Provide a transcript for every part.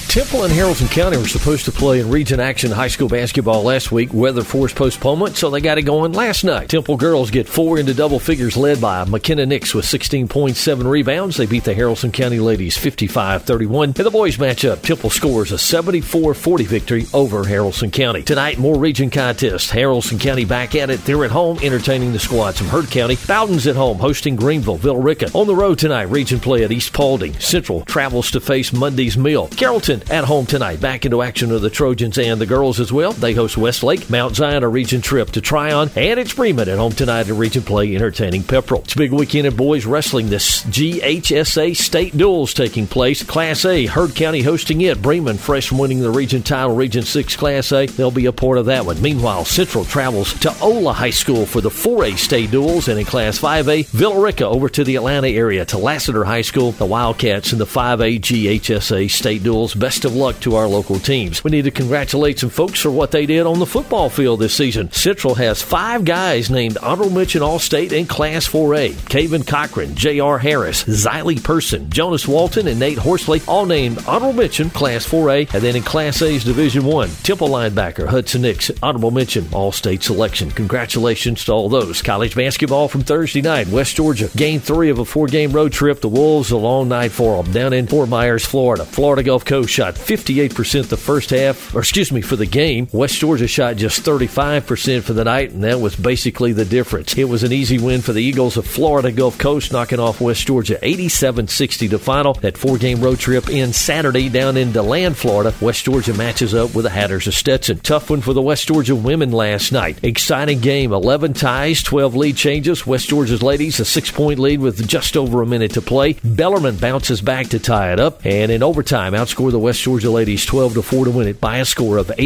Temple and Haralson County were supposed to play in Region Action high school basketball last week. Weather forced postponement, so they got it going last night. Temple girls get 4 into double figures led by McKenna Nix with 16.7 rebounds. They beat the Haralson County ladies 55-31. In the boys matchup, Temple scores a 74-40 victory over Haralson County. Tonight, more region contests. Haralson County back at it. They're at home entertaining the squads from Heard County. Bowden's at home hosting Greenville. Villa Rica on the road tonight. Region play at East Paulding. Central travels to face Monday's Mill. Carrollton at home tonight. Back into action of the Trojans and the girls as well. They host Westlake. Mount Zion a region trip to Tryon. And it's Bremen at home tonight at region play entertaining Pepperell. It's a big weekend of boys wrestling. This GHSA state duels taking place. Class A, Heard County hosting it. Bremen fresh winning the region title, Region 6 Class A. They'll be a part of that one. Meanwhile, Central travels to Ola High School for the 4A state duels. And in Class 5A, Villa Rica over to the Atlanta area to Lassiter High School. The Wildcats in the 5A GHSA state duels. Best of luck to our local teams. We need to congratulate some folks for what they did on the football field this season. Central has 5 guys named honorable mention All-State in Class 4A. Caven Cochran, J.R. Harris, Xylee Person, Jonas Walton, and Nate Horsley all named honorable mention Class 4A. And then in Class A's Division 1, Temple linebacker Hudson Nix, honorable mention All-State selection. Congratulations to all those. College basketball from Thursday night. West Georgia, game 3 of a 4-game road trip. The Wolves, a long night for them down in Fort Myers, Florida. Florida Gulf Coast shot 58% the first half, for the game. West Georgia shot just 35% for the night, and that was basically the difference. It was an easy win for the Eagles of Florida Gulf Coast, knocking off West Georgia 87-60 to final. That 4-game road trip ends Saturday down in DeLand, Florida. West Georgia matches up with the Hatters of Stetson. Tough one for the West Georgia women last night. Exciting game, 11 ties, 12 lead changes. West Georgia's ladies a 6-point lead with just over a minute to play. Bellarmine bounces back to tie it up, and in overtime outscore the West Georgia ladies 12-4 to win it by a score of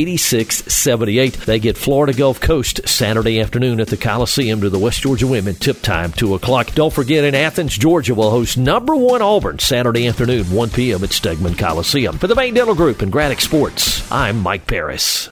86-78. They get Florida Gulf Coast Saturday afternoon at the Coliseum to the West Georgia women. Tip time 2 o'clock. Don't forget, in Athens, Georgia will host number 1 Auburn Saturday afternoon 1 p.m. at Stegman Coliseum. For the Main Dental Group and Graddick Sports, I'm Mike Paris.